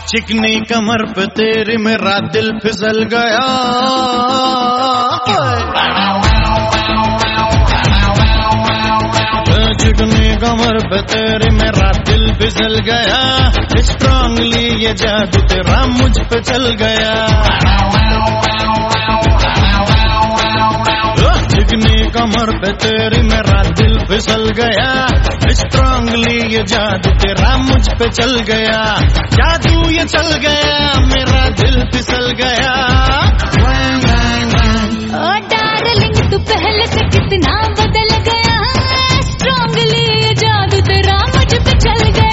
चिकनी कमर पे तेरी मेरा दिल फिसल गया। चिकनी कमर पे तेरी मेरा दिल फिसल गया। स्ट्रांगली ये जादू तेरा मुझ पे चल गया। चिकनी कमर पे तेरी मेरा दिल फिसल गया। स्ट्रांगली ये जादू तेरा मुझ पे चल गया। जादू ये चल गया, मेरा दिल फिसल गया। ओ डार्लिंग तू पहले से कितना बदल गया। स्ट्रांगली ये जादू तेरा मुझ पे चल गया।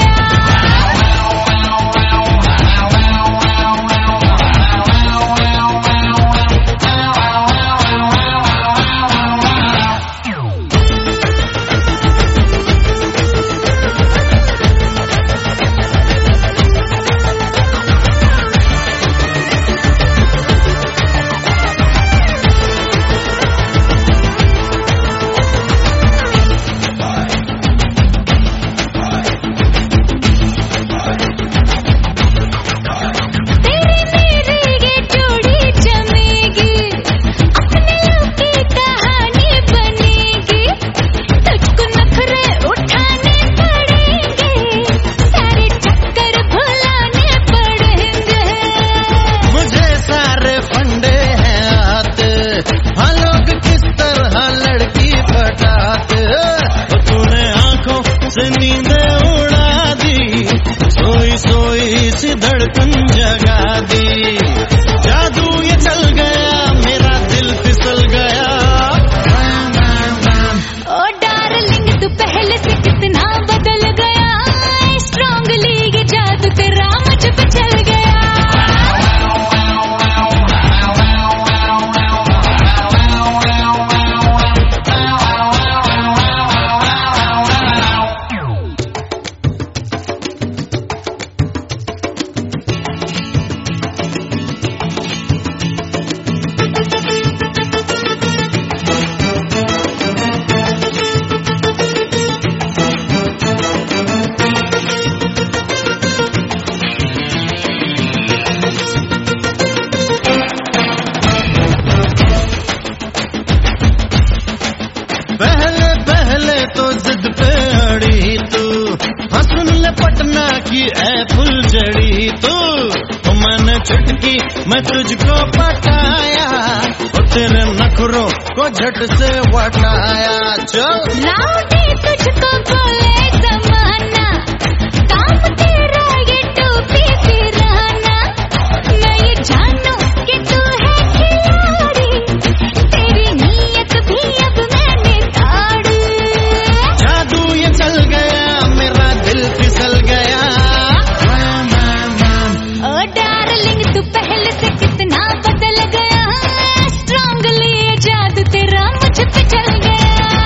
धड़कन जगा दी। जादू ये चल गया, मेरा दिल फिसल गया। ओ डार्लिंग तू पहले से कितना बदल गया। स्ट्रांगली ये जादू तेरा मुझ पे चल गया। पहले पहले तो जिद पे अड़ी तू। हसन ले पटना की ऐ फुलझड़ी तू। तो मैंने चुटकी मैं तुझको पटाया। और तेरे नखरों को झट से वटाया। चल राउडी तुझको बोले जमाना। काम तेरा ये टोपी पिराना। मैं ये जानू कि तू है खिलाड़ी। तेरी नीयत भी अब मैंने ताड़ी। जादू ये चल गया, मेरा दिल फिसल गया। ओ डार्लिंग तू पहले से कितना बदल गया। स्ट्रांगली ये जादू तेरा मुझ पे चल गया।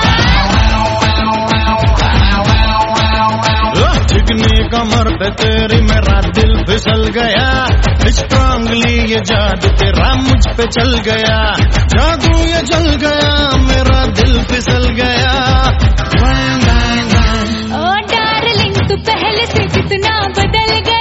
चिकनी कमर पे तेरी मेरा दिल फिसल गया। स्ट्रांगली ये जादू तेरा मुझ पे चल गया। जादू ये चल गया, मेरा दिल फिसल गया। ओ डार्लिंग तू पहले से कितना बदल गया।